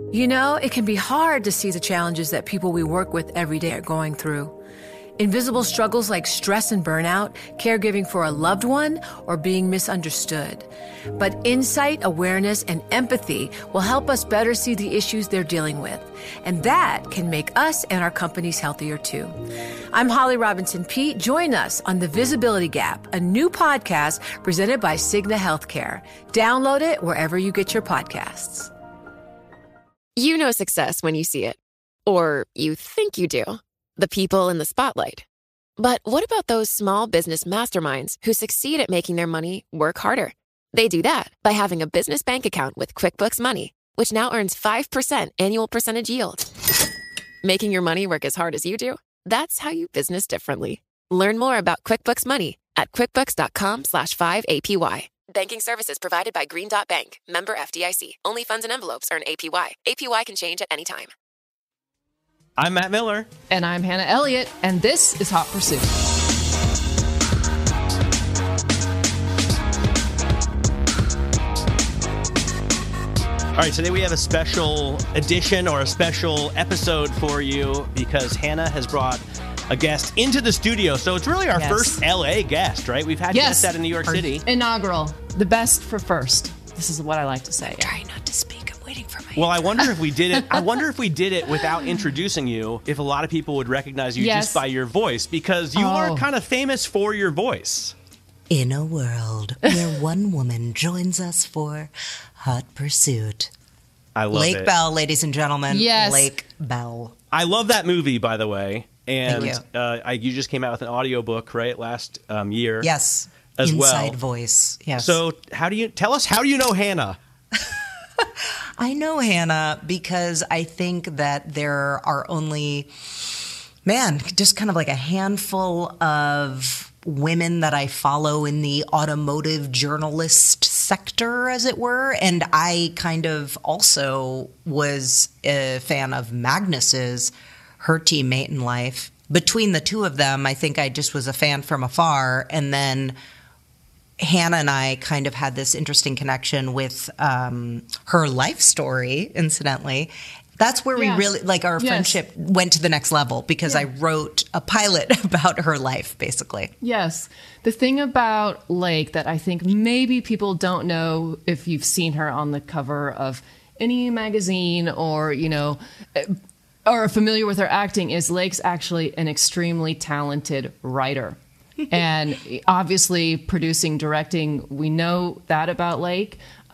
You know, it can be hard to see the challenges that people we work with every day are going through. Invisible struggles like stress and burnout, caregiving for a loved one, or being misunderstood. But insight, awareness, and empathy will help us better see the issues they're dealing with. And that can make us and our companies healthier too. I'm Holly Robinson Peete. Join us on The Visibility Gap, a new podcast presented by Cigna Healthcare. Download it wherever you get your podcasts. You know success when you see it. Or you think you do. The people in the spotlight. But what about those small business masterminds who succeed at making their money work harder? They do that by having a business bank account with QuickBooks Money, which now earns 5% annual percentage yield. Making your money work as hard as you do? That's how you business differently. Learn more about QuickBooks Money at quickbooks.com/5APY. Banking services provided by Green Dot Bank. Member FDIC. Only funds and envelopes earn APY. APY can change at any time. I'm Matt Miller. And I'm Hannah Elliott, and this is Hot Pursuit. All right, today we have a special edition or a special episode for you because Hannah has brought a guest into the studio. So it's really our first LA guest, right? We've had guests out in New York City. Inaugural. The best for first. This is what I like to say. Try not to speak. I'm waiting for my Well, I wonder if we did it. I wonder if we did it without introducing you, if a lot of people would recognize you just by your voice, because you are kind of famous for your voice. In a world where one woman joins us for Hot Pursuit. I love Lake it. Bell, ladies and gentlemen. Yes. Lake Bell. I love that movie, by the way. And Thank you just came out with an audiobook, right, last year? Yes. As Inside well. voice. Yes. So how do you know Hannah? I know Hannah because I think that there are only, just kind of like a handful of women that I follow in the automotive journalist sector, as it were. And I kind of also was a fan of Magnus's, her teammate in life. Between the two of them, I think I just was a fan from afar. And then Hannah and I kind of had this interesting connection with her life story, incidentally. That's where we really, our friendship went to the next level because I wrote a pilot about her life, basically. Yes. The thing about Lake that I think maybe people don't know if you've seen her on the cover of any magazine or, are familiar with her acting is Lake's actually an extremely talented writer. And obviously producing, directing, we know that about Lake.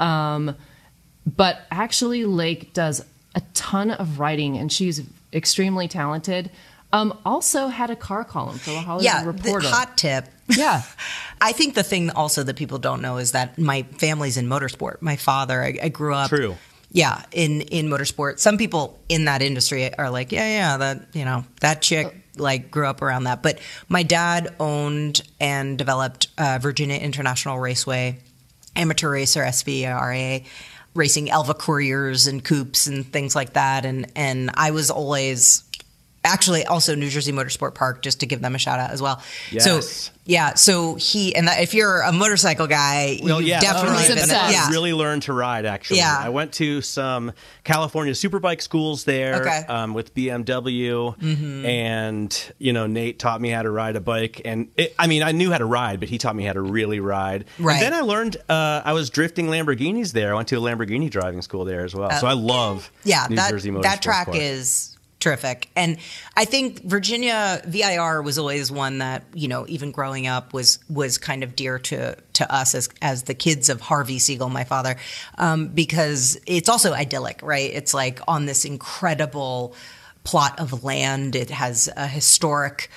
But actually Lake does a ton of writing and she's extremely talented. Also had a car column for the Hollywood Reporter. Hot tip. Yeah. I think the thing also that people don't know is that my family's in motorsport. My father, I grew up. True. Yeah, in motorsport. Some people in that industry are like, that chick grew up around that. But my dad owned and developed Virginia International Raceway, amateur racer, SVRA, racing Elva Couriers and coupes and things like that. And I was always actually also New Jersey Motorsport Park, just to give them a shout out as well. Yes. So if you're a motorcycle guy, definitely really learned to ride, actually. Yeah. I went to some California superbike schools there with BMW, and Nate taught me how to ride a bike, and I knew how to ride, but he taught me how to really ride. Right. And then I learned I was drifting Lamborghinis there. I went to a Lamborghini driving school there as well. So I love New Jersey Motorsport that track Park. is terrific. And I think Virginia VIR was always one that, even growing up was kind of dear to us as the kids of Harvey Siegel, my father, because it's also idyllic, right? It's like on this incredible plot of land. It has a historic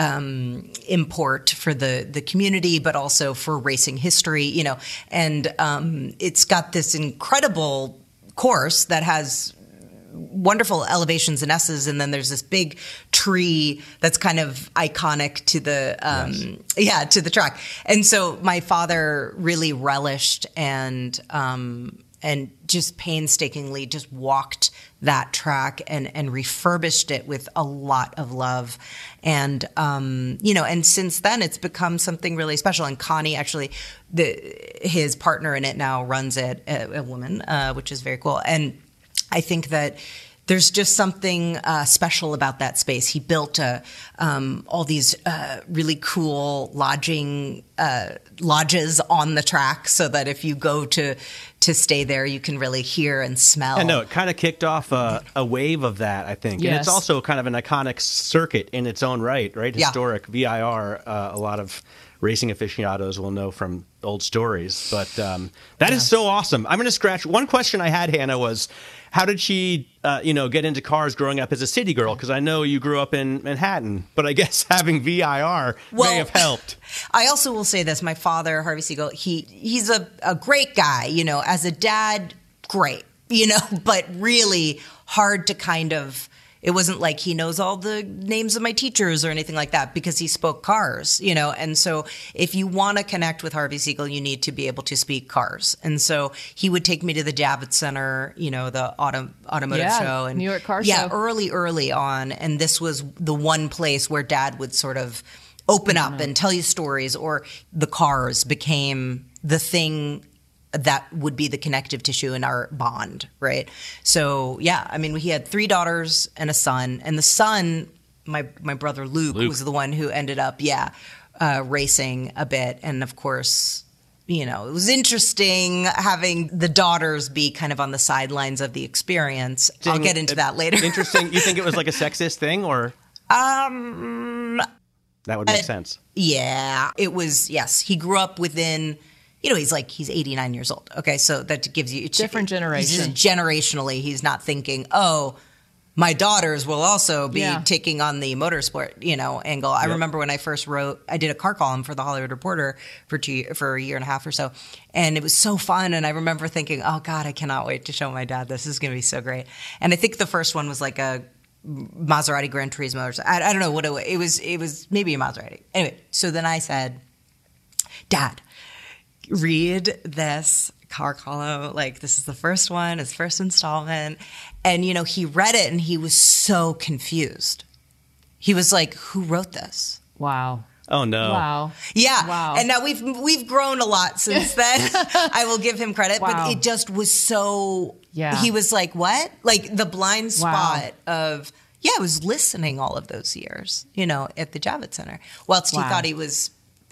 import for the community, but also for racing history, and it's got this incredible course that has wonderful elevations and S's, and then there's this big tree that's kind of iconic to the to the track. And so my father really relished and just painstakingly just walked that track and refurbished it with a lot of love. And and since then it's become something really special. And Connie, actually, his partner in it now runs it, a woman, which is very cool. And I think that there's just something special about that space. He built all these really cool lodges on the track, so that if you go to stay there, you can really hear and smell. I know it kind of kicked off a wave of that, I think, and it's also kind of an iconic circuit in its own right? Historic VIR. A lot of racing aficionados will know from old stories, but that is so awesome. I'm going to scratch. One question I had, Hannah, was how did she, get into cars growing up as a city girl? Because I know you grew up in Manhattan, but I guess having VIR may have helped. I also will say this: my father, Harvey Siegel, he's a great guy. As a dad, great. But really hard to kind of. It wasn't like he knows all the names of my teachers or anything like that, because he spoke cars, And so if you want to connect with Harvey Siegel, you need to be able to speak cars. And so he would take me to the Javits Center, the automotive show. And New York Car Show. Yeah, early on. And this was the one place where Dad would sort of open up and tell you stories, or the cars became the thing that would be the connective tissue in our bond, right? So, yeah, I mean, we had 3 daughters and a son. And the son, my brother Luke, was the one who ended up, racing a bit. And, of course, it was interesting having the daughters be kind of on the sidelines of the experience. I'll get into that later. Interesting. You think it was like a sexist thing, or? That would make sense. Yeah, it was, yes. He grew up within... he's 89 years old. Okay, so that gives you... Different generation. Generationally, he's not thinking, my daughters will also be taking on the motorsport, angle. I remember when I first I did a car column for the Hollywood Reporter for a year and a half or so, and it was so fun. And I remember thinking, oh God, I cannot wait to show my dad. This is going to be so great. And I think the first one was like a Maserati Gran Turismo. I don't know what it was. It was maybe a Maserati. Anyway, so then I said, Dad, read this car column. Like, this is the first one, his first installment. And, he read it and he was so confused. He was like, who wrote this? Wow. Oh, no. Wow. Yeah. Wow. And now we've grown a lot since then. I will give him credit. Wow. But it just was so, he was like, what? Like the blind spot of, I was listening all of those years, at the Javits Center. Whilst he thought he was,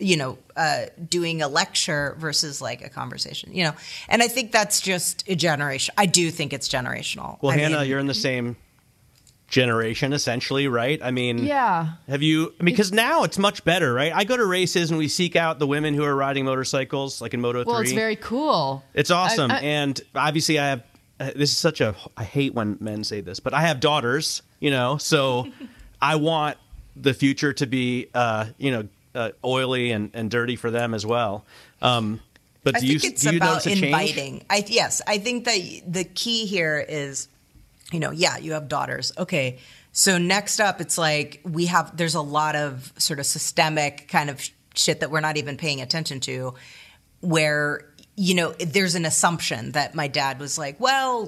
doing a lecture versus like a conversation, and I think that's just a generation. I do think it's generational. Well, Hannah, you're in the same generation essentially, right? I mean, have you, because now it's much better, right? I go to races and we seek out the women who are riding motorcycles, like in Moto3. Well, it's very cool. It's awesome. And obviously I have, I hate when men say this, but I have daughters, so I want the future to be, oily and dirty for them as well. But do you notice a inviting. change? Yes, I think that the key here is, you have daughters. Okay, so next up, it's like there's a lot of sort of systemic kind of shit that we're not even paying attention to, where there's an assumption that my dad was like, well,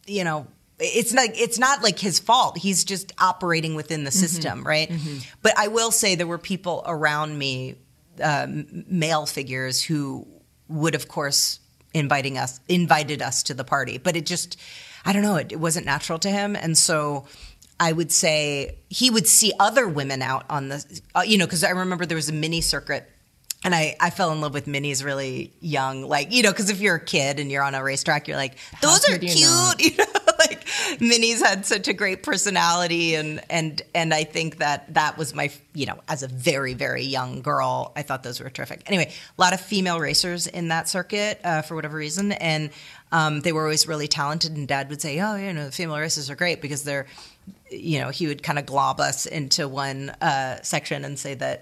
it's not like his fault. He's just operating within the system, right? Mm-hmm. But I will say there were people around me, male figures, who would, of course, invited us to the party. But it just, I don't know, it wasn't natural to him. And so I would say he would see other women out on the, because I remember there was a mini circuit. And I fell in love with minis really young, like, because if you're a kid and you're on a racetrack, you're like, those are cute, like minis had such a great personality. And I think that was my, as a very, very young girl, I thought those were terrific. Anyway, a lot of female racers in that circuit for whatever reason. And they were always really talented. And Dad would say, the female racers are great because they're, he would kind of glob us into one section and say that,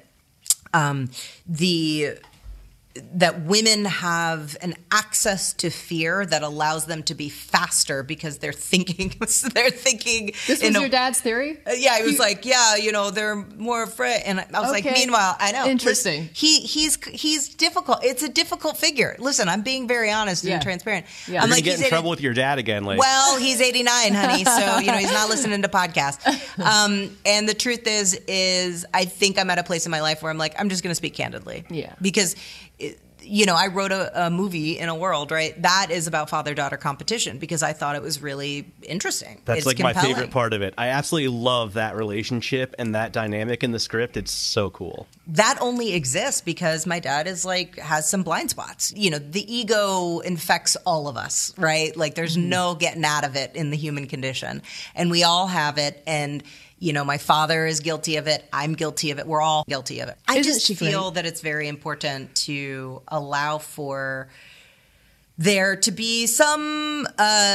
that women have an access to fear that allows them to be faster because they're thinking. This was your dad's theory? Yeah, he was like, they're more afraid. And I was like, meanwhile, I know. Interesting. Listen, he's difficult. It's a difficult figure. Listen, I'm being very honest and transparent. Yeah. I'm like, get in trouble with your dad again later. Well, he's 89, honey, so he's not listening to podcasts. And the truth is I think I'm at a place in my life where I'm like, I'm just going to speak candidly. Yeah. Because I wrote a movie in a world, right? That is about father-daughter competition because I thought it was really interesting. That's it's like compelling. my favorite part of it. I absolutely love that relationship and that dynamic in the script. It's so cool. That only exists because my dad is has some blind spots. The ego infects all of us, right? Like there's no getting out of it in the human condition. And we all have it. And my father is guilty of it. I'm guilty of it. We're all guilty of it. I just feel that it's very important to allow for there to be some,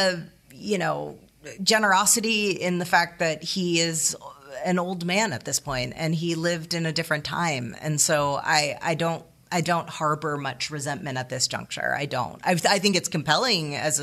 generosity in the fact that he is an old man at this point and he lived in a different time. And so I don't harbor much resentment at this juncture. I don't. I think it's compelling as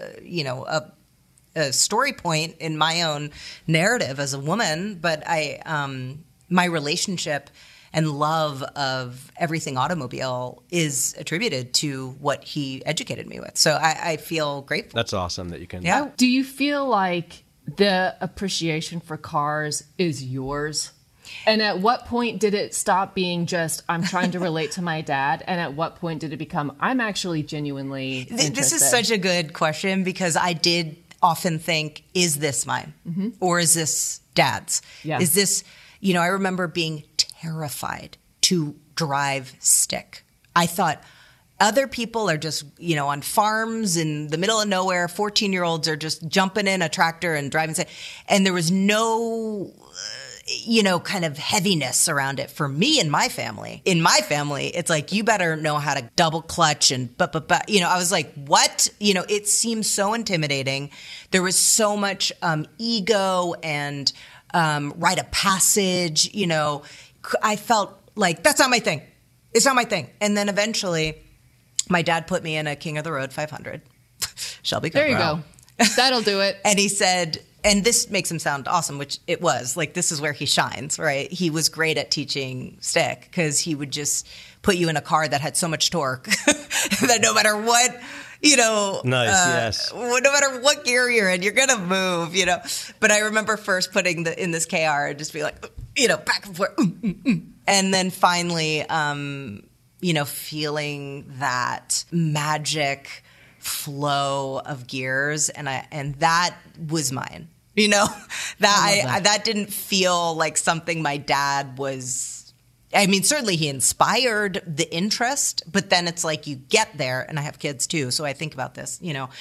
a story point in my own narrative as a woman, but my relationship and love of everything automobile is attributed to what he educated me with. So I feel grateful. That's awesome that you can. Yeah. Do you feel like the appreciation for cars is yours? And at what point did it stop being just, I'm trying to relate to my dad? And at what point did it become, I'm actually genuinely interested? This is such a good question because I did often think, is this mine? Or is this dad's? Yeah. Is this, I remember being terrified to drive stick. I thought other people are just, on farms in the middle of nowhere, 14-year-olds are just jumping in a tractor and driving stick. And there was no kind of heaviness around it for me and my family. In my family, it's like, you better know how to double clutch and I was like, what? It seemed so intimidating. There was so much ego and rite of passage. I felt like that's not my thing. It's not my thing. And then eventually my dad put me in a King of the Road 500. Shelby There you Cobra. go. That'll do it. And he said, and this makes him sound awesome, which it was. Like, this is where he shines, right? He was great at teaching stick because he would just put you in a car that had so much torque that no matter what, yes. No matter what gear you're in, you're going to move, But I remember first putting in this KR and just be like, back and forth. And then finally, feeling that magic flow of gears. And that was mine. That didn't feel like something my dad was. I mean, certainly he inspired the interest, but then it's like you get there, and I have kids too, so I think about this,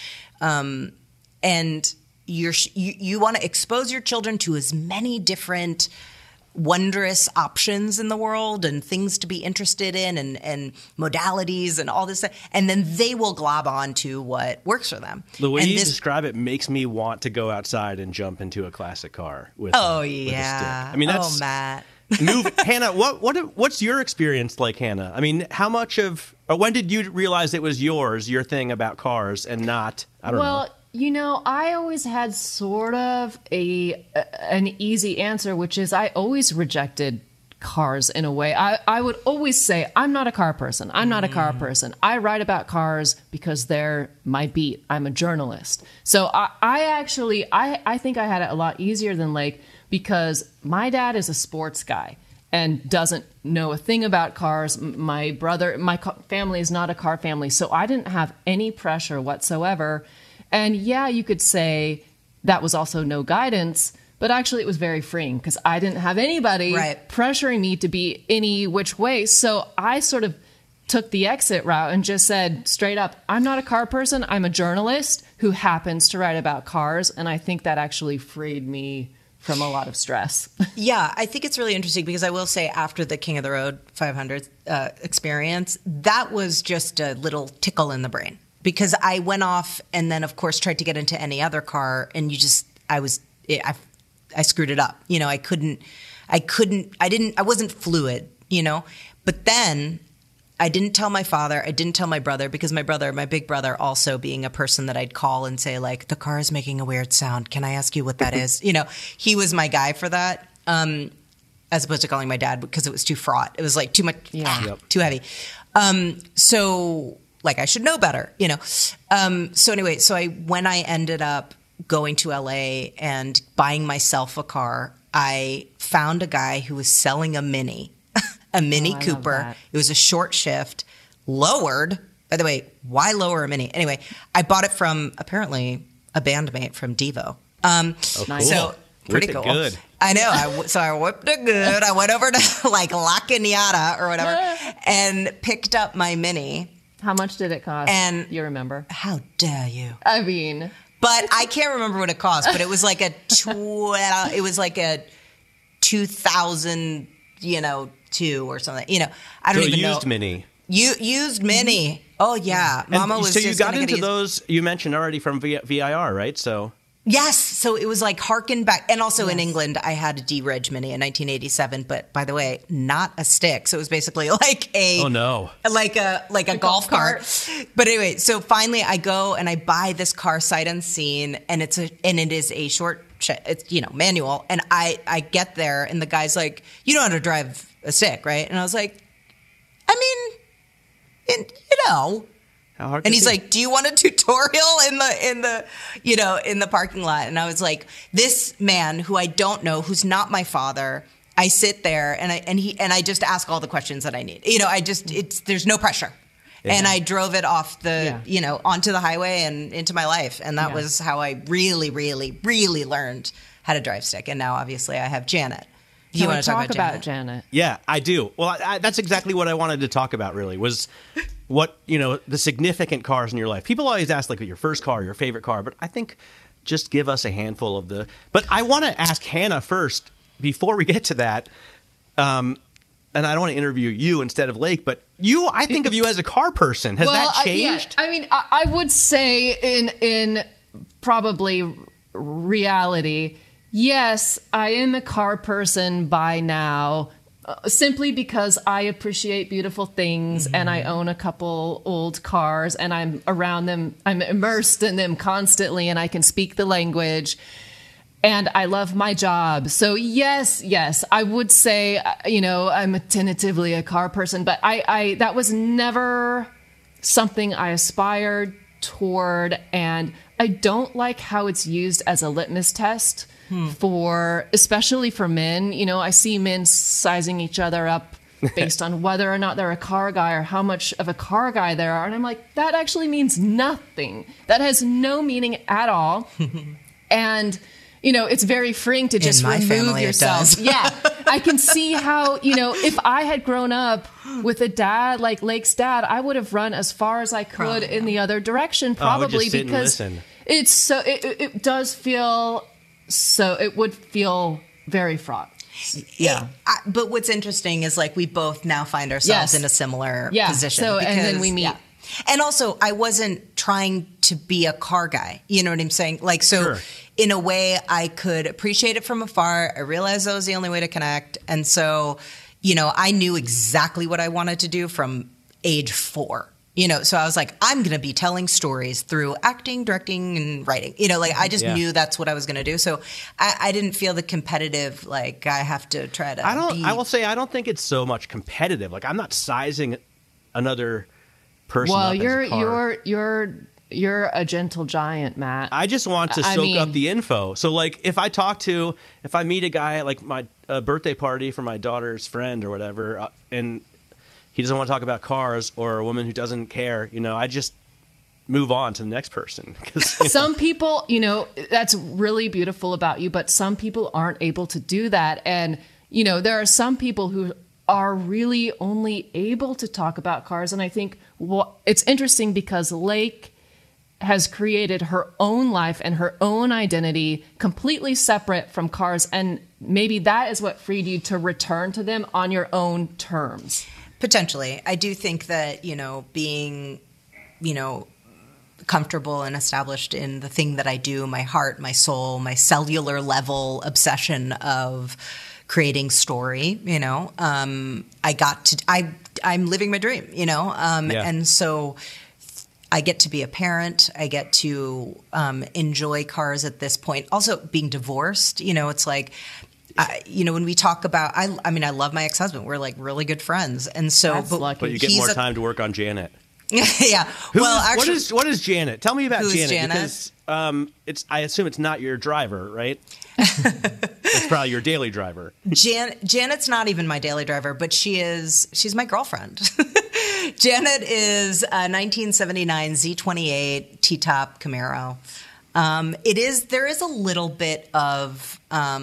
and you want to expose your children to as many different wondrous options in the world and things to be interested in and modalities and all this stuff. And then they will glob on to what works for them. The way you describe it makes me want to go outside and jump into a classic car with a stick. I mean, that's Matt. Hannah, what's your experience like, Hannah? I mean, how much of, or when did you realize it was your thing about cars and not, I don't know. I always had sort of an easy answer, which is I always rejected cars in a way. I would always say, I'm not a car person. I'm not a car person. I write about cars because they're my beat. I'm a journalist. So I think I had it a lot easier than Lake because my dad is a sports guy and doesn't know a thing about cars. My family is not a car family. So I didn't have any pressure whatsoever. And yeah, you could say that was also no guidance, but actually it was very freeing because I didn't have anybody pressuring me to be any which way. So I sort of took the exit route and just said straight up, I'm not a car person. I'm a journalist who happens to write about cars. And I think that actually freed me from a lot of stress. Yeah, I think it's really interesting because I will say after the King of the Road 500 experience, that was just a little tickle in the brain. Because I went off and then, of course, tried to get into any other car, and I screwed it up. I wasn't fluid, But then I didn't tell my father, I didn't tell my brother, because my big brother, also being a person that I'd call and say, like, the car is making a weird sound. Can I ask you what that is? He was my guy for that, as opposed to calling my dad because it was too fraught. It was like too much, too heavy. So like I should know better, So anyway, when I ended up going to LA and buying myself a car, I found a guy who was selling a Mini Cooper. It was a short shift, lowered. By the way, why lower a Mini? Anyway, I bought it from apparently a bandmate from Devo. Cool. So pretty cool. Good. I know. So I whipped it good. I went over to like La Cañada or whatever and picked up my Mini. How much did it cost? And you remember? How dare you? I mean, but I can't remember what it cost. But it was like a 2000, 2 or something. I don't even know. Used Mini. Used Mini. Oh yeah, Mama was. So you just got into those you mentioned already from VIR, right? So. Yes, so it was like harken back, and also in England, I had a D-Reg Mini in 1987. But by the way, not a stick. So it was basically like a like a golf cart. But anyway, so finally I go and I buy this car sight unseen, and it is a short, it's manual. And I get there, and the guy's like, "You know how to drive a stick, right?" And I was like, "I mean, How hard and he's like, "Do you want a tutorial in the parking lot?" And I was like, "This man who I don't know, who's not my father." I sit there and I just ask all the questions that I need. There's no pressure, and I drove it off onto the highway and into my life, and that was how I really, really, really learned how to drive stick. And now, obviously, I have Janet. Do you want to talk about Janet? Yeah, I do. Well, that's exactly what I wanted to talk about, really, was what, the significant cars in your life. People always ask, like, your first car, your favorite car, but I think just give us a handful of the... But I want to ask Hannah first, before we get to that, and I don't want to interview you instead of Lake, but I think of you as a car person. Has that changed? I would say in probably reality... Yes, I am a car person by now, simply because I appreciate beautiful things and I own a couple old cars and I'm around them. I'm immersed in them constantly and I can speak the language and I love my job. So yes, I would say, I'm tentatively a car person, but I that was never something I aspired toward. And I don't like how it's used as a litmus test. Especially for men. I see men sizing each other up based on whether or not they're a car guy or how much of a car guy they are. And I'm like, that actually means nothing. That has no meaning at all. And, it's very freeing to just remove yourself. Yeah. I can see how, if I had grown up with a dad like Lake's dad, I would have run as far as I could in the other direction, probably because it's so, it does feel... So it would feel very fraught. Yeah. But what's interesting is we both now find ourselves in a similar position. So, and then we meet. Yeah. And also I wasn't trying to be a car guy. You know what I'm saying? Sure. In a way I could appreciate it from afar. I realized that was the only way to connect. And so, I knew exactly what I wanted to do from age 4. So I was like, I'm going to be telling stories through acting, directing, and writing. I just knew that's what I was going to do. So I didn't feel the competitive, I have to try to I will say, I don't think it's so much competitive. I'm not sizing another person up as a car. You're a gentle giant, Matt. I just want to soak up the info. So, if I meet a guy at, my birthday party for my daughter's friend or whatever, and he doesn't want to talk about cars or a woman who doesn't care, I just move on to the next person. Some people, that's really beautiful about you, but some people aren't able to do that. And, there are some people who are really only able to talk about cars. And I think it's interesting because Lake has created her own life and her own identity completely separate from cars. And maybe that is what freed you to return to them on your own terms. Potentially. I do think that, being, comfortable and established in the thing that I do, my heart, my soul, my cellular level obsession of creating story, I'm living my dream, and so I get to be a parent. I get to enjoy cars at this point. Also being divorced, it's when we talk about, I love my ex-husband. We're really good friends. And so, but you get more time to work on Janet. Yeah. What is Janet? Tell me about Janet. Because I assume it's not your driver, right? It's probably your daily driver. Janet's not even my daily driver, but she's my girlfriend. Janet is a 1979 Z28 T-top Camaro. There is a little bit of,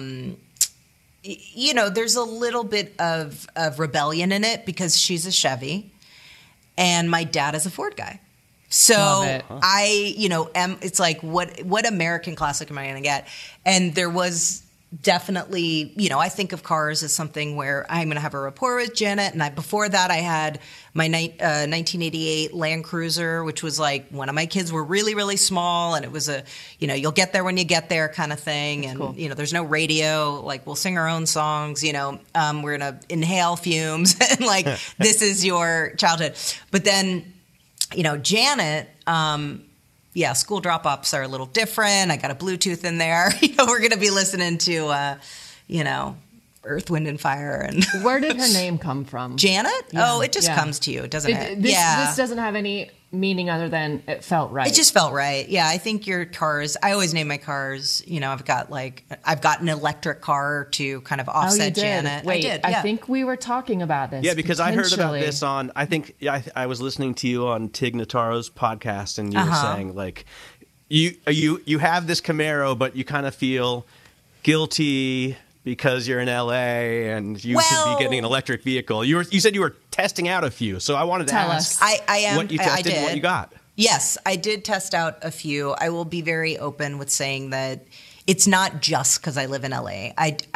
there's a little bit of rebellion in it because she's a Chevy and my dad is a Ford guy. So it's like, what American classic am I going to get? And there was definitely, I think of cars as something where I'm going to have a rapport with Janet. And before that, I had my 1988 Land Cruiser, which was like when my kids were really, really small. And it was you'll get there when you get there kind of thing. That's and, cool. There's no radio. Like, we'll sing our own songs. We're going to inhale fumes. And like, this is your childhood. But then, Janet, school drop-offs are a little different. I got a Bluetooth in there. We're going to be listening to, Earth, Wind, and Fire. And where did her name come from? Janet? Yeah. Oh, it just comes to you, doesn't it? This doesn't have any meaning other than it felt right. It just felt right. Yeah, I think your cars, I always name my cars, I've got an electric car to kind of offset Janet. Wait, I did. Yeah. I think we were talking about this. Yeah, because I heard about this on, I was listening to you on Tig Notaro's podcast, and you were saying like, you have this Camaro, but you kind of feel guilty because you're in LA and you should be getting an electric vehicle. You said you were testing out a few, so I wanted to ask I am, what you tested and what you got. Yes, I did test out a few. I will be very open with saying that it's not just because I live in LA.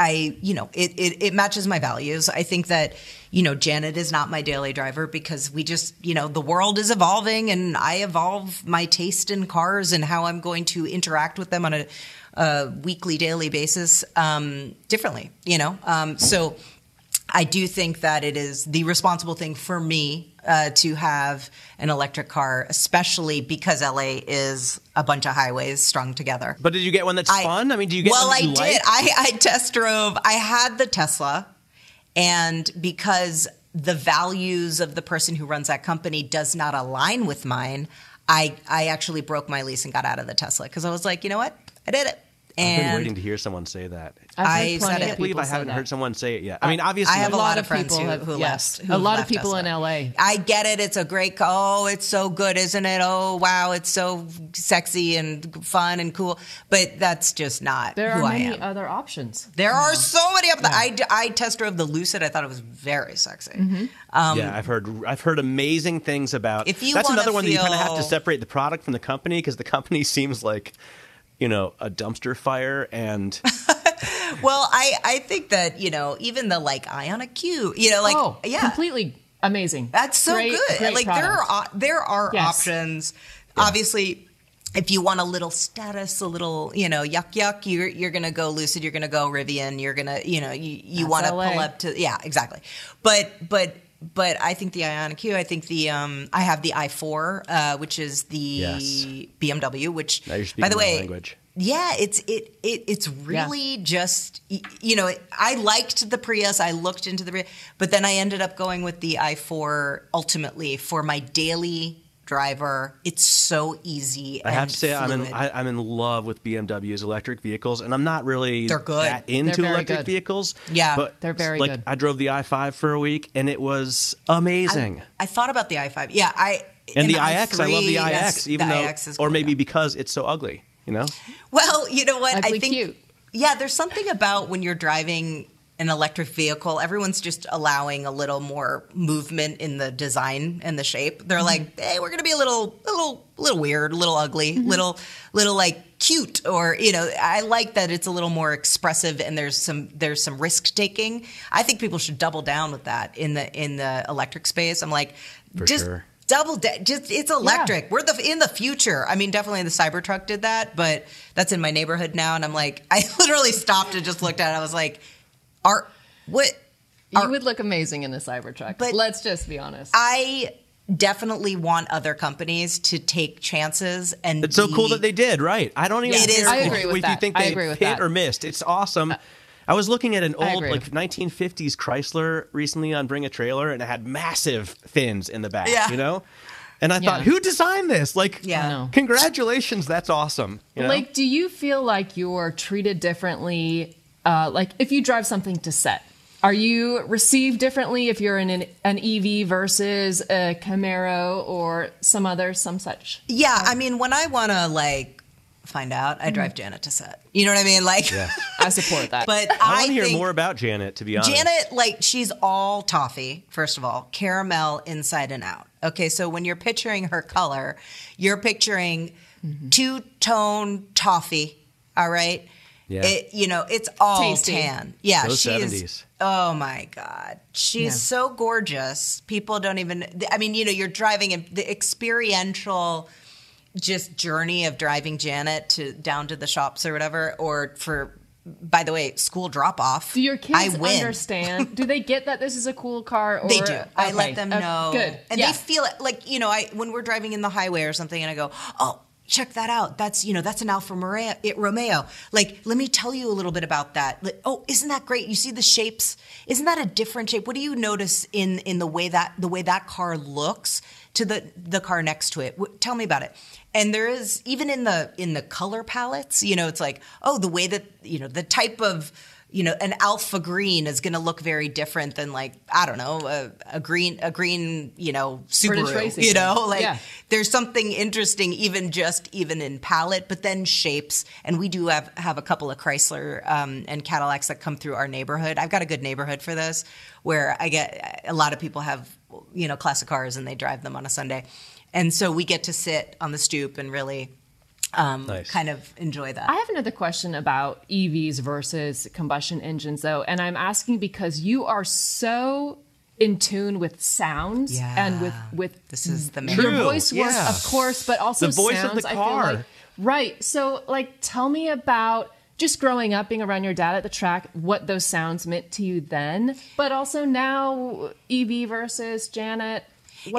It matches my values. I think that, Janet is not my daily driver because we just, the world is evolving and I evolve my taste in cars and how I'm going to interact with them on a weekly, daily basis differently, So I do think that it is the responsible thing for me to have an electric car, especially because LA is a bunch of highways strung together. But did you get one that's fun? I mean, do you get one that you like? Well, I did. I test drove. I had the Tesla, and because the values of the person who runs that company does not align with mine, I actually broke my lease and got out of the Tesla because I was like, you know what? I did it. I've been waiting to hear someone say that. I can't believe I haven't heard someone say it yet. I mean, obviously, I have a lot of friends who left. A lot of people in LA. I get it. It's a great car. Oh, it's so good, isn't it? Oh, wow, it's so sexy and fun and cool. But that's just not who I am. There are many other options. There are so many of them. I test drove the Lucid. I thought it was very sexy. Mm-hmm. I've heard amazing things about. That's another one that you kind of have to separate the product from the company because the company seems like, a dumpster fire. And well, I think that, even the Ioniq Q, completely amazing. That's so great, good. Great there are yes. options. Yeah. Obviously, if you want a little status, a little, yuck, you're going to go Lucid, you're going to go Rivian, you're going to, you want to pull up to, yeah, exactly. But I think the Ioniq Q, I think I have the i4, which is the BMW, which, now you're speaking by the way, language. Yeah, it's really just, I liked the Prius. I looked into the Prius, but then I ended up going with the i4 ultimately for my daily driver. It's so easy. I have to say, fluid. I'm in love with BMW's electric vehicles, and I'm not really that into electric vehicles. Yeah, but they're very good. I drove the i5 for a week, and it was amazing. I thought about the i5. Yeah, and the iX. I love the iX, yes, even the though, iX is cool, or maybe because it's so ugly. Well, you know what? Ugly I think cute. Yeah, there's something about when you're driving an electric vehicle, everyone's just allowing a little more movement in the design and the shape. They're like, hey, we're going to be a little weird, a little ugly, little like cute, or I like that it's a little more expressive and there's some risk taking. I think people should double down with that in the electric space. I'm like, sure. It's electric. Yeah. We're in the future. I mean, definitely the Cybertruck did that, but that's in my neighborhood now. And I'm like, I literally stopped and just looked at it. I was like, you would look amazing in a Cybertruck. But let's just be honest. I definitely want other companies to take chances. And it's so cool that they did, right? I don't even care I agree with if that. you think they hit or missed. It's awesome. I was looking at an old 1950s Chrysler recently on Bring a Trailer, and it had massive fins in the back, And I thought, who designed this? Congratulations, that's awesome. Do you feel like you're treated differently, if you drive something to set? Are you received differently if you're in an EV versus a Camaro or some such? Yeah, I mean, when I want to like find out, I drive Janet to set. You know what I mean? Like, I support that. But I want to hear more about Janet, to be honest. Janet, like, she's all toffee, first of all, caramel inside and out. Okay, so when you're picturing her color, you're picturing two-tone toffee, all right? Yeah. It's all Tasty. tan. Yeah, Those she 70s. is. Oh my God, she's so gorgeous. People don't even. I mean, you're driving in the experiential, just journey of driving Janet down to the shops or whatever, or for. By the way, school drop off. Do your kids understand? Do they get that this is a cool car? Or, they do. I let them know. Good. And they feel it. Like, when we're driving in the highway or something and I go, oh, check that out. That's an Alfa Romeo. Like, let me tell you a little bit about that. Like, oh, isn't that great? You see the shapes? Isn't that a different shape? What do you notice in the way that car looks to the car next to it? Tell me about it. And there is, even in the color palettes, it's like, oh, the way that, the type of, an alpha green is going to look very different than, like, I don't know, a green, Subaru, there's something interesting even in palette, but then shapes. And we do have a couple of Chrysler and Cadillacs that come through our neighborhood. I've got a good neighborhood for this, where I get a lot of people have, classic cars and they drive them on a Sunday. And so we get to sit on the stoop and really kind of enjoy that. I have another question about EVs versus combustion engines, though. And I'm asking because you are so in tune with sounds and with this is the your voice work, of course, but also the voice sounds, of the car. I feel like. Right. So, like, tell me about just growing up, being around your dad at the track, what those sounds meant to you then, but also now EV versus Janet.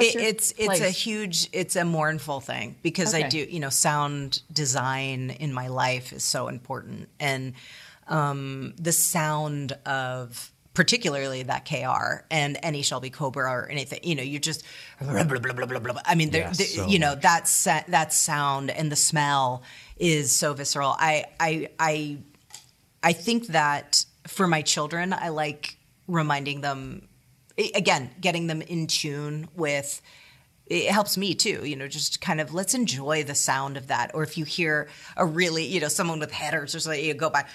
It's a mournful thing because I do, sound design in my life is so important. And the sound of particularly that KR and any Shelby Cobra or anything, you just, blah, blah, blah, blah, blah, blah. I mean, that sound and the smell is so visceral. I think that for my children, I like reminding them, again, getting them in tune with, it helps me too, just kind of let's enjoy the sound of that. Or if you hear a really, someone with headers or something, you go by,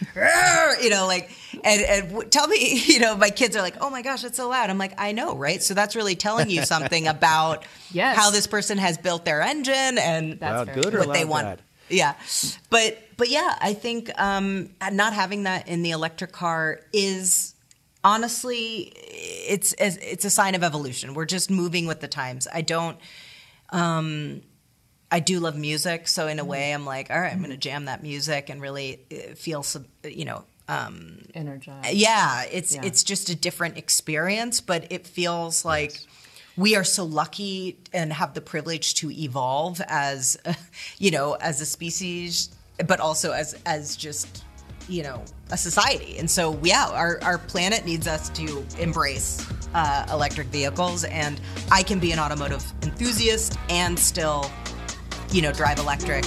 and tell me, my kids are like, oh my gosh, that's so loud. I'm like, I know, right? So that's really telling you something about how this person has built their engine and that's good what or they want. Bad? Yeah. But yeah, I think not having that in the electric car is, honestly, it's a sign of evolution. We're just moving with the times. I do love music, so in a way, I'm like, all right, I'm going to jam that music and really feel some, energized. Yeah, it's just a different experience, but it feels like we are so lucky and have the privilege to evolve as, as a species, but also as just, a society. And so, our planet needs us to embrace electric vehicles. And I can be an automotive enthusiast and still, drive electric.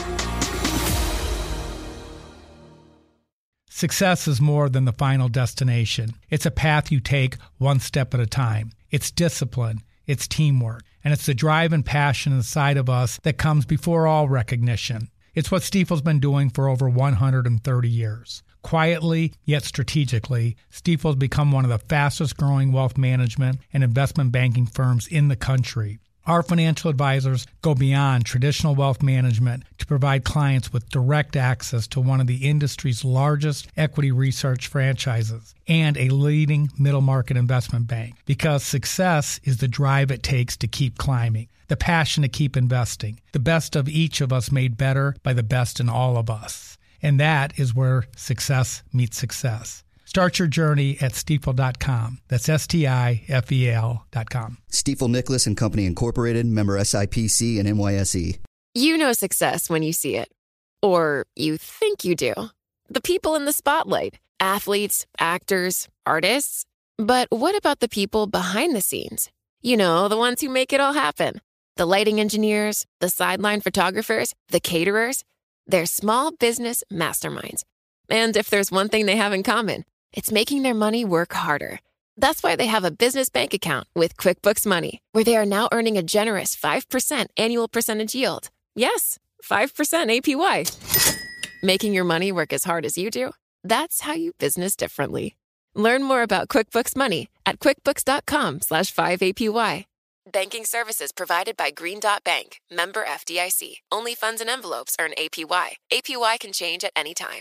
Success is more than the final destination. It's a path you take one step at a time. It's discipline, it's teamwork, and it's the drive and passion inside of us that comes before all recognition. It's what Stifel's been doing for over 130 years. Quietly, yet strategically, Stifel's become one of the fastest growing wealth management and investment banking firms in the country. Our financial advisors go beyond traditional wealth management to provide clients with direct access to one of the industry's largest equity research franchises and a leading middle market investment bank, because success is the drive it takes to keep climbing, the passion to keep investing, the best of each of us made better by the best in all of us. And that is where success meets success. Start your journey at Stifel.com. That's STIFEL.com. Stifel Nicholas and Company Incorporated, member SIPC and NYSE. You know success when you see it. Or you think you do. The people in the spotlight. Athletes, actors, artists. But what about the people behind the scenes? The ones who make it all happen. The lighting engineers, the sideline photographers, the caterers. They're small business masterminds. And if there's one thing they have in common, it's making their money work harder. That's why they have a business bank account with QuickBooks Money, where they are now earning a generous 5% annual percentage yield. Yes, 5% APY. Making your money work as hard as you do? That's how you business differently. Learn more about QuickBooks Money at quickbooks.com/5APY. Banking services provided by Green Dot Bank, member FDIC. Only funds and envelopes earn APY. APY can change at any time.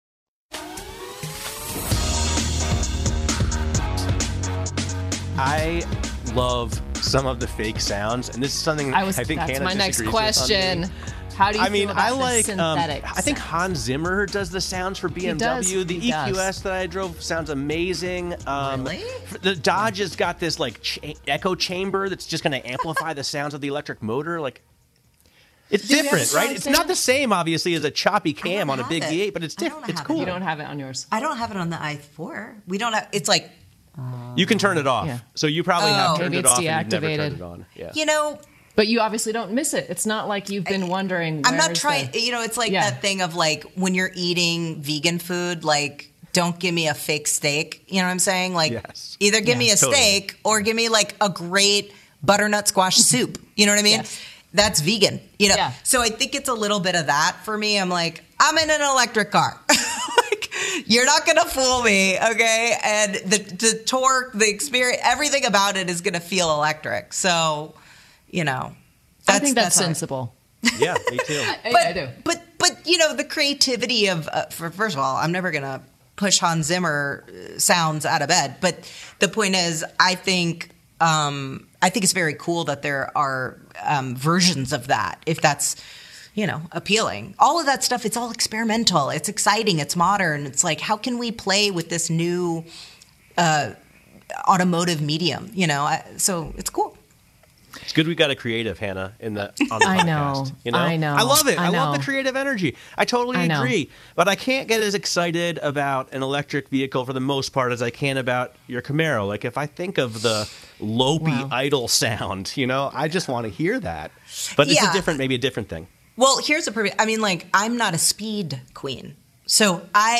I love some of the fake sounds, and this is something I think that's Hannah my next disagrees with question. How do you feel about the synthetic I think Hans Zimmer does the sounds for BMW. The EQS that I drove sounds amazing. Really? The Dodge has got this like echo chamber that's just going to amplify the sounds of the electric motor. Like, it's different, right? It's not the same, obviously, as a choppy cam on a big V8, but it's different. It's cool. You don't have it on yours. I don't have it on the i4. We don't have. It's like. You can turn it off. Yeah. So you probably have turned maybe it it's off and you've never deactivated. turned it on. Yeah. You know. But you obviously don't miss it. It's not like you've been wondering. I'm not trying. You know, it's like that thing of like when you're eating vegan food, like don't give me a fake steak. You know what I'm saying? Like either give me a steak or give me like a great butternut squash soup. You know what I mean? Yes. That's vegan. You know. Yeah. So I think it's a little bit of that for me. I'm like, I'm in an electric car. You're not going to fool me, okay? And the torque, the experience, everything about it is going to feel electric. So, you know, I think that's sensible. Yeah, me too. I do. But you know, the creativity of first of all, I'm never going to push Hans Zimmer sounds out of bed. But the point is, I think it's very cool that there are versions of that. If that's appealing. All of that stuff, it's all experimental. It's exciting. It's modern. It's like, how can we play with this new automotive medium? So it's cool. It's good we got a creative, Hannah, on the podcast. I know. I know. I love it. I love the creative energy. I totally agree. But I can't get as excited about an electric vehicle for the most part as I can about your Camaro. Like if I think of the lopey idle sound, I just want to hear that. But it's maybe a different thing. Well, here's I'm not a speed queen. So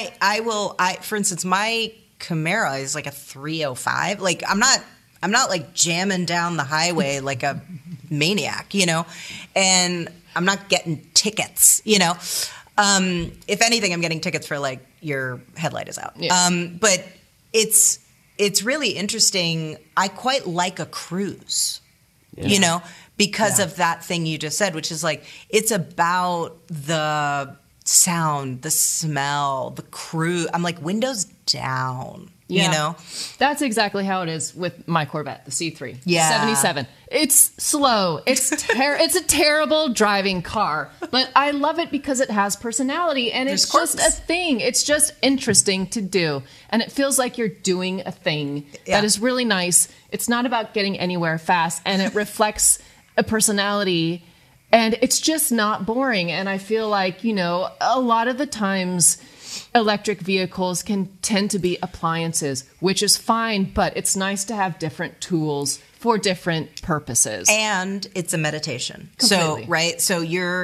for instance, my Camaro is like a 305. Like I'm not like jamming down the highway like a maniac, and I'm not getting tickets, If anything, I'm getting tickets for like your headlight is out. Yeah. But it's really interesting. I quite like a cruise, because of that thing you just said, which is like, it's about the sound, the smell, the cruise. I'm like, windows down, That's exactly how it is with my Corvette, the C3. Yeah. 77. It's slow. It's a terrible driving car, but I love it because it has personality and it's just a thing. It's just interesting to do. And it feels like you're doing a thing that is really nice. It's not about getting anywhere fast, and it reflects a personality, and it's just not boring. And I feel like, a lot of the times electric vehicles can tend to be appliances, which is fine, but it's nice to have different tools for different purposes. And it's a meditation. Completely. So, right? So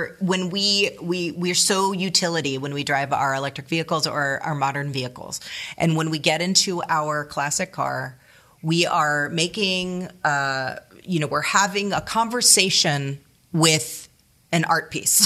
we're so utility when we drive our electric vehicles or our modern vehicles. And when we get into our classic car, we are making, we're having a conversation with an art piece.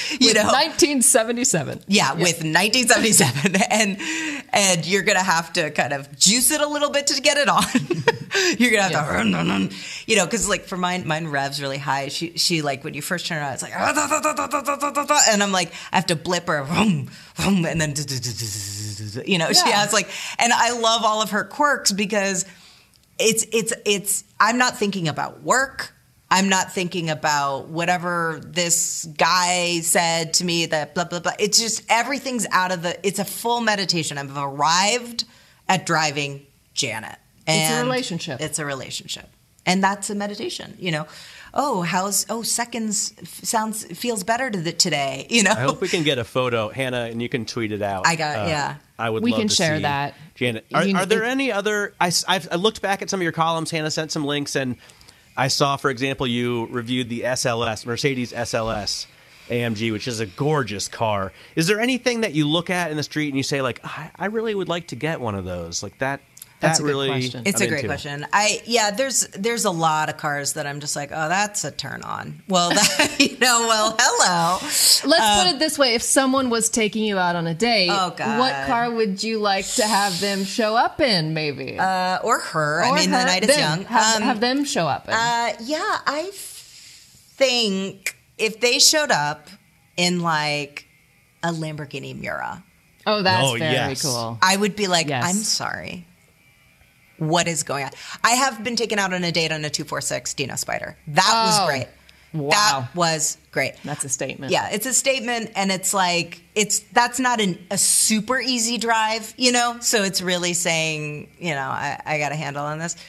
1977. Yeah, with 1977. And you're going to have to kind of juice it a little bit to get it on. You're going to have to, because like for mine revs really high. She like, when you first turn it on, it's like, and I'm like, I have to blip her, and then, she has like, and I love all of her quirks because it's, I'm not thinking about work. I'm not thinking about whatever this guy said to me that blah, blah, blah. It's just everything's it's a full meditation. I've arrived at driving Janet. And it's a relationship. It's a relationship. And that's a meditation, seconds feels better today, I hope we can get a photo, Hannah, and you can tweet it out. I would we love can to share see that. Janet, are there any other, I looked back at some of your columns, Hannah sent some links, and I saw, for example, you reviewed the SLS, Mercedes SLS AMG, which is a gorgeous car. Is there anything that you look at in the street and you say, like, I really would like to get one of those? Like that? That's that a good really question. It's I'm a great into. question. There's a lot of cars that I'm just like, oh, that's a turn on. Well, hello. Let's put it this way: if someone was taking you out on a date, Oh, God. what car would you like to have them show up in? Maybe Or her. I Or mean, the her- night is them. young. Have them show up in. Yeah, I think if they showed up in like a Lamborghini Miura, Oh, that's Oh, very yes. cool. I would be like, Yes. I'm sorry. What is going on? I have been taken out on a date on a 246 Dino Spider. That was great. Wow. That was great. That's a statement. Yeah, it's a statement, and it's like that's not a super easy drive, So it's really saying, I got a handle on this.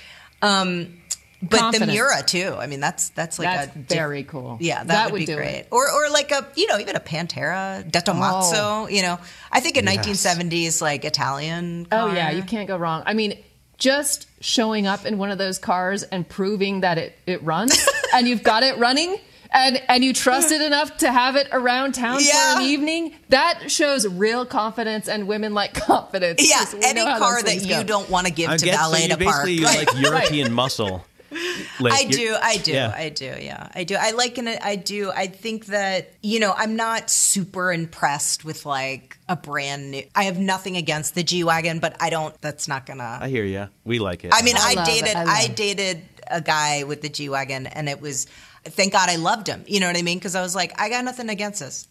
But Confidence. the Miura too. I mean, that's like That's very cool. Yeah, that That would be would do great. it. Or like even a Pantera, Dettomazzo. I think a 1970s like Italian car. Oh yeah, you can't go wrong. I mean, just showing up in one of those cars and proving that it runs and you've got it running and you trust it enough to have it around town Yeah. for an evening, that shows real confidence, and women like confidence. Yeah, 'cause we any know how car those that things you go. don't want to give I to guess valet so. to park. You like European muscle. Like, I do. Yeah. I do. I like it. I do. I think that, I'm not super impressed with like a brand new, I have nothing against the G-Wagon, but that's not gonna, I hear you. We like it. I mean, I I love it. I dated a guy with the G-Wagon, and it was, thank God I loved him. You know what I mean? Because I was like, I got nothing against this,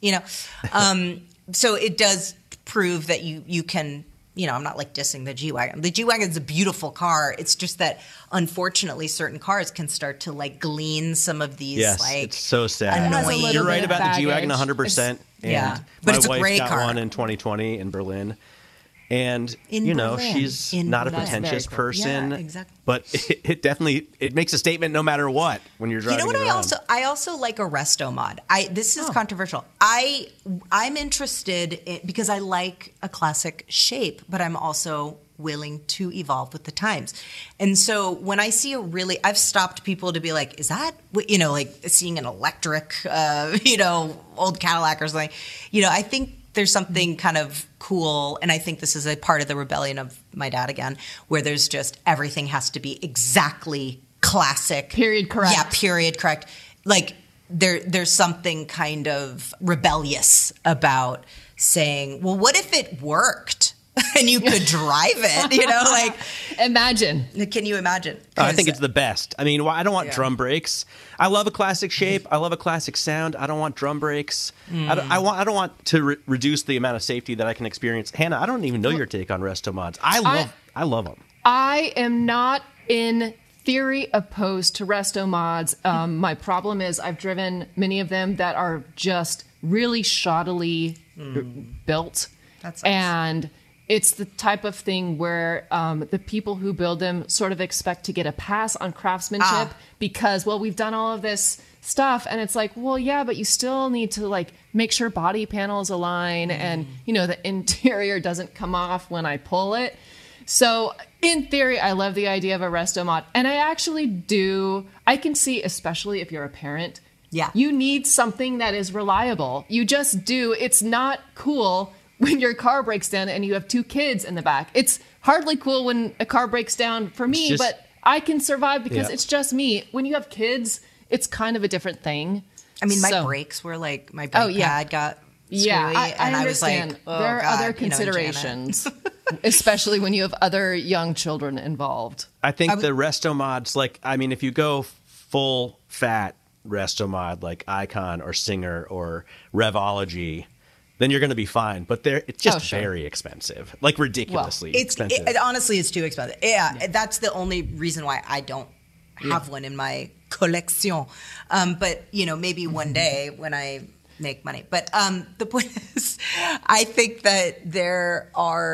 So it does prove that you can, I'm not like dissing the G-Wagon. The G-Wagon is a beautiful car. It's just that unfortunately certain cars can start to like glean some of these Yes, like it's so sad. annoying. You're right bit of about the G-Wagon baggage. 100%. Yeah. And But my it's a wife great got car. one in 2020 in Berlin. And, In Berlin. she's In not a Berlin. pretentious That's very cool. person. Yeah, exactly. But it definitely makes a statement no matter what when you're driving You know what? it around. I also like a resto mod. This is controversial. I'm interested in, because I like a classic shape, but I'm also willing to evolve with the times. And so when I see I've stopped people to be like, is that, like seeing an electric, old Cadillac or something. I think there's something kind of cool, and I think this is a part of the rebellion of my dad again, where there's just everything has to be exactly classic. Period correct. Yeah, period correct. Like there's something kind of rebellious about saying, well, what if it worked and you could drive it? Like Imagine. can you imagine? Oh, I think it's the best. I mean, I don't want Yeah. drum brakes. I love a classic shape. I love a classic sound. I don't want drum brakes. I don't want to reduce the amount of safety that I can experience. Hannah, I don't even know your take on resto mods. I love them. I am not in theory opposed to resto mods. My problem is I've driven many of them that are just really shoddily built. That sucks. And it's the type of thing where the people who build them sort of expect to get a pass on craftsmanship because, well, we've done all of this stuff. And it's like, well, yeah, but you still need to like make sure body panels align and, the interior doesn't come off when I pull it. So in theory, I love the idea of a resto mod. And I actually do. I can see, especially if you're a parent, Yeah. you need something that is reliable. You just do. It's not cool when your car breaks down and you have two kids in the back. It's hardly cool when a car breaks down for me, just- but I can survive because Yeah. it's just me. When you have kids, it's kind of a different thing. I mean, my So- brakes were like, my brake yeah. pad got screwy, Yeah, and I was like, understand. oh, there are God, other and Janet. considerations, especially when you have other young children involved. I think the resto mods, if you go full fat resto mod like Icon or Singer or Revology, then you're going to be fine. But it's just sure. very expensive, like ridiculously It's expensive. honestly, it's too expensive. Yeah, that's the only reason why I don't have one in my collection. But maybe one day when I make money. But the point is, I think that there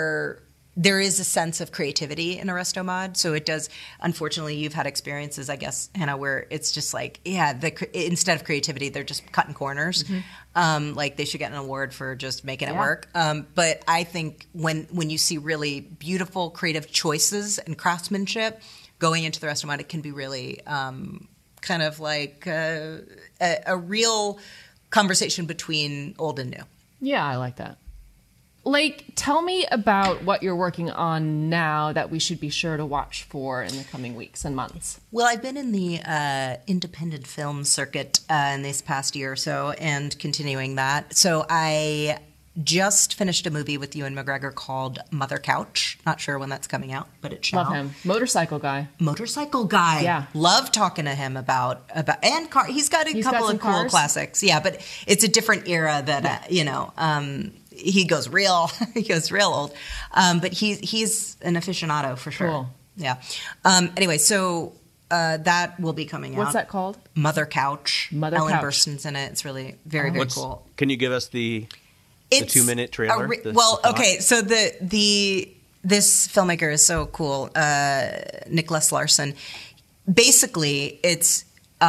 is a sense of creativity in a resto mod. So it does. Unfortunately, you've had experiences, I guess, Hannah, where it's just like, instead of creativity, they're just cutting corners. Like they should get an award for just making it work. But I think when you see really beautiful, creative choices and craftsmanship going into the resto mod, it can be really kind of like a real conversation between old and new. Yeah, I like that. tell me about what you're working on now that we should be sure to watch for in the coming weeks and months. Well, I've been in the independent film circuit in this past year or so and continuing that. So I just finished a movie with Ewan McGregor called Mother Couch. Not sure when that's coming out, but it shall. Love him. Motorcycle guy. Yeah. Love talking to him about and car. He's got a couple of cool classics. Yeah, but it's a different era that, he goes real old. But he's an aficionado for sure. Cool. Yeah. Anyway, so that will be coming out. What's that called? Mother Couch. Mother Ellen Couch. Burstyn's in it. It's really very, very cool. Can you give us the 2-minute trailer? Okay. So this filmmaker is so cool, Nicholas Larson. Basically, it's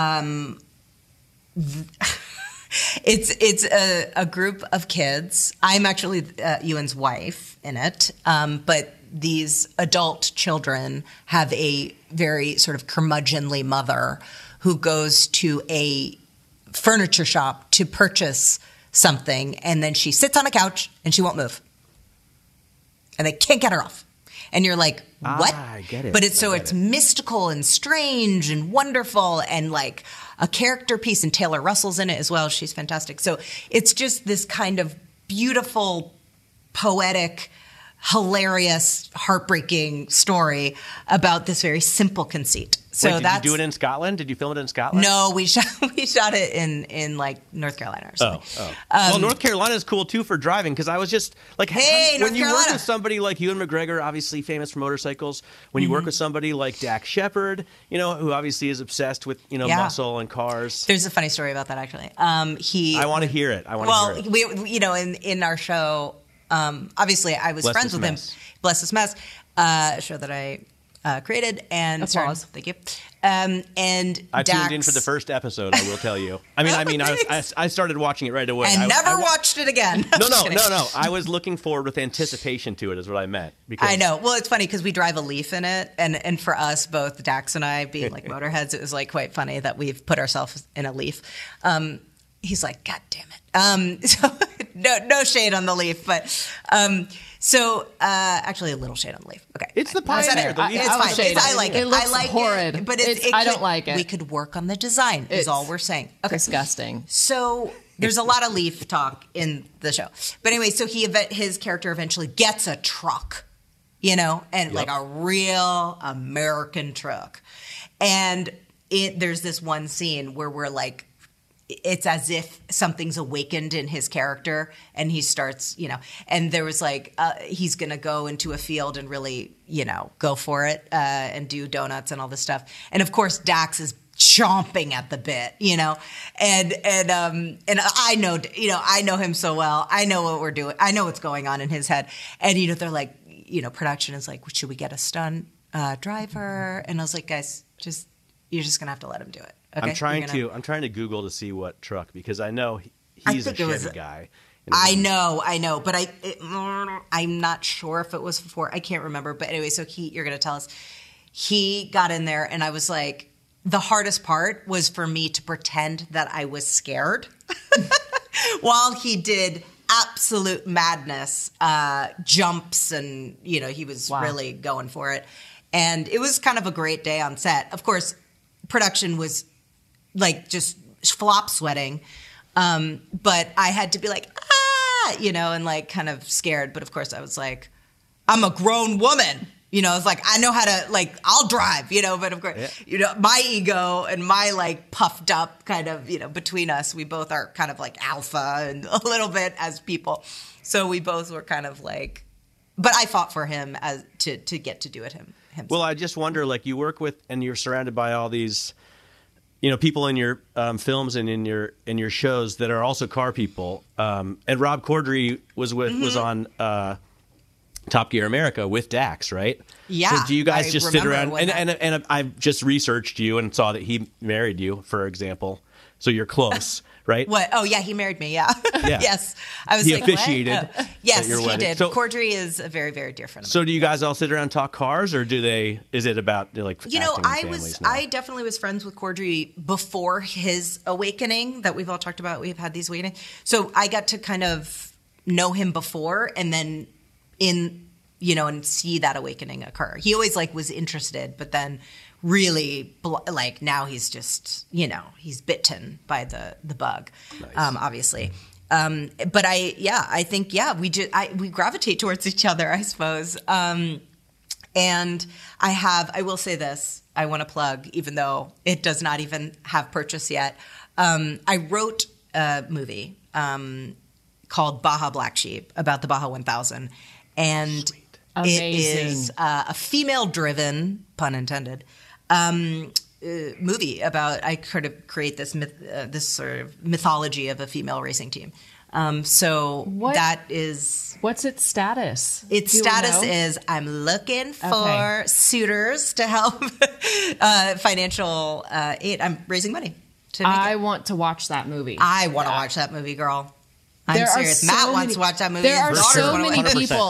it's a group of kids. I'm actually Ewan's wife in it, but these adult children have a very sort of curmudgeonly mother who goes to a furniture shop to purchase something, and then she sits on a couch and she won't move. And they can't get her off. And you're like, what? I get it. But it's mystical and strange and wonderful and like a character piece. And Taylor Russell's in it as well. She's fantastic. So it's just this kind of beautiful, poetic, hilarious, heartbreaking story about this very simple conceit. So Wait, did you do it in Scotland? Did you film it in Scotland? No, we shot it in like North Carolina or something. Well, North Carolina is cool too for driving because I was just like, hey, when you work with somebody like Ewan McGregor, obviously famous for motorcycles. When you work with somebody like Dax Shepard, who obviously is obsessed with muscle and cars. There's a funny story about that actually. I want to hear it. We in our show, obviously I was friends with him. Bless This Mess, show that I created and applause. Thank you. And I Dax, tuned in for the first episode. I will tell you. I started watching it right away. And never watched it again. No. I was looking forward with anticipation to it. Is what I meant. Because I know. Well, it's funny because we drive a Leaf in it, and for us both, Dax and I, being like motorheads, it was like quite funny that we've put ourselves in a Leaf. He's like, God damn it. So no shade on the Leaf, but. Actually, a little shade on the Leaf. Okay, it's the Pioneer. It's fine. I like it. It looks I like horrid. it, but I don't like it. We could work on the design. Is all we're saying. Okay, disgusting. So there's a lot of Leaf talk in the show, but anyway, so his character eventually gets a truck, and like a real American truck, and there's this one scene where we're like. It's as if something's awakened in his character and he starts, and there was like, he's going to go into a field and really, go for it and do donuts and all this stuff. And of course, Dax is chomping at the bit, and I know, I know him so well. I know what we're doing. I know what's going on in his head. And, they're like, production is like, should we get a stunt driver? And I was like, guys, you're just going to have to let him do it. Okay, I'm trying to Google to see what truck because I know he's a Chevy guy. I know, but I'm not sure if it was before. I can't remember. But anyway, so you're going to tell us. He got in there, and I was like, the hardest part was for me to pretend that I was scared while he did absolute madness, jumps, and he was really going for it. And it was kind of a great day on set. Of course, production was. Like just flop sweating. But I had to be like, and like kind of scared. But of course I was like, I'm a grown woman. It's like, I know how to like, I'll drive, but of course, my ego and my like puffed up kind of, between us, we both are kind of like alpha and a little bit as people. So we both were kind of like, but I fought for him as to get to do it himself. Well, I just wonder, like you work with, and you're surrounded by all these, people in your films and in your shows that are also car people. And Rob Corddry was on Top Gear America with Dax, right? Yeah. So do you guys just sit around and I've just researched you and saw that he married you, for example. So you're close, right? What? Oh yeah, he married me. Yeah. Yes. I was. He like, officiated. What? Yes, your he wedding. did. So, Corddry is a very, very dear friend of mine. So do you guys all sit around and talk cars, or is it about like? I definitely was friends with Corddry before his awakening that we've all talked about. We've had these awakenings, so I got to kind of know him before and then and see that awakening occur. He always like was interested, but then really like now he's just, he's bitten by the bug, obviously. But I think we gravitate towards each other, I suppose. And I will say this, I want to plug, even though it does not even have purchase yet. I wrote a movie called Baja Black Sheep about the Baja 1000. And Amazing. It is a female-driven, pun intended, movie about, I sort of create this sort of mythology of a female racing team. That is... What's its status? Its status is I'm looking for suitors to help financial aid. I'm raising money to make I want to watch that movie. I want to watch that movie, girl. I'm serious. Matt wants to watch that movie. There are so many 100%, people,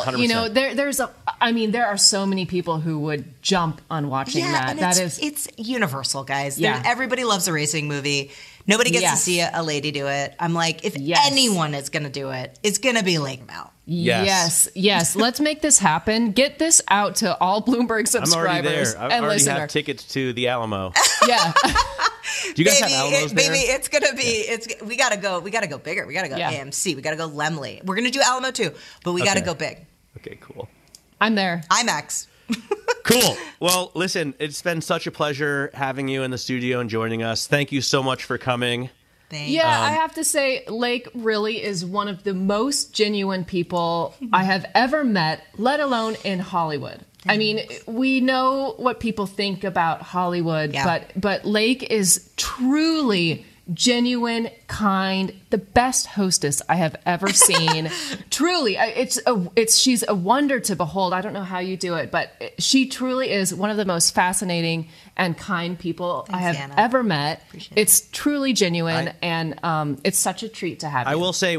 100%. there are so many people who would jump on watching that. And it's universal, guys. Yeah. Everybody loves a racing movie. Nobody gets to see a lady do it. I'm like, if anyone is going to do it, it's going to be Lake Mel. Yes. Let's make this happen. Get this out to all Bloomberg subscribers. I'm already there. I already have tickets to the Alamo. Yeah. Do you guys have Alamos there? Baby, it's gonna be. We gotta go bigger. We gotta go AMC. We gotta go Lemley. We're gonna do Alamo too, but we gotta go big. Okay, cool. I'm there. IMAX. Cool. Well, listen, it's been such a pleasure having you in the studio and joining us. Thank you so much for coming. Yeah, I have to say, Lake really is one of the most genuine people I have ever met, let alone in Hollywood. I mean, we know what people think about Hollywood, but Lake is truly genuine, kind, the best hostess I have ever seen. Truly, she's a wonder to behold. I don't know how you do it, but she truly is one of the most fascinating and kind people I have ever met. It's truly genuine, and it's such a treat to have you. I will say,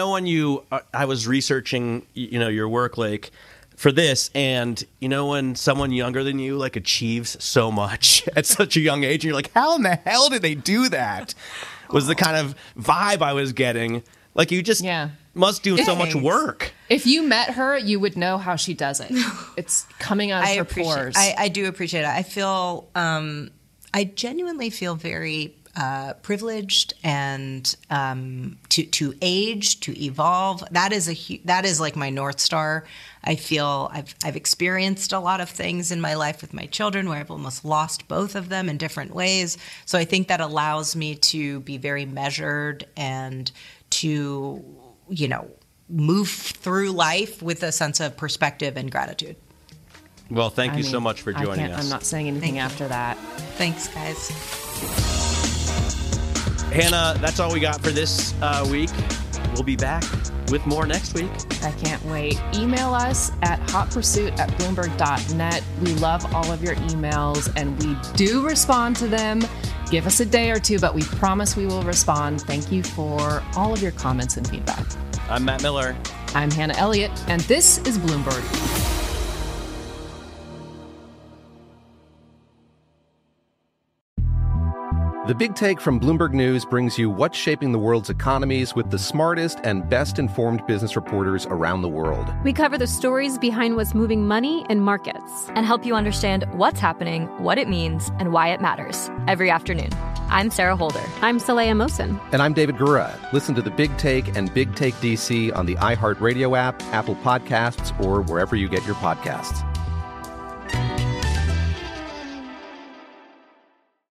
I was researching, your work, Lake, for this, and when someone younger than you like achieves so much at such a young age, and you're like, how in the hell did they do that? Was the kind of vibe I was getting. Like, you just must do so much work. If you met her, you would know how she does it. It's coming out of her pores. I do appreciate it. I feel I genuinely feel very privileged and to age, to evolve. That is like my North Star. I feel I've experienced a lot of things in my life with my children where I've almost lost both of them in different ways. So I think that allows me to be very measured and to, move through life with a sense of perspective and gratitude. Well, thank you so much for joining us. I'm not saying anything after that. Thanks, guys. Hannah, that's all we got for this week. We'll be back with more next week. I can't wait. Email us at hotpursuit@bloomberg.net. We love all of your emails, and we do respond to them. Give us a day or two, but we promise we will respond. Thank you for all of your comments and feedback. I'm Matt Miller. I'm Hannah Elliott, and this is Bloomberg. The Big Take from Bloomberg News brings you what's shaping the world's economies with the smartest and best-informed business reporters around the world. We cover the stories behind what's moving money in markets and help you understand what's happening, what it means, and why it matters every afternoon. I'm Sarah Holder. I'm Saleha Mohsin. And I'm David Gura. Listen to The Big Take and Big Take DC on the iHeartRadio app, Apple Podcasts, or wherever you get your podcasts.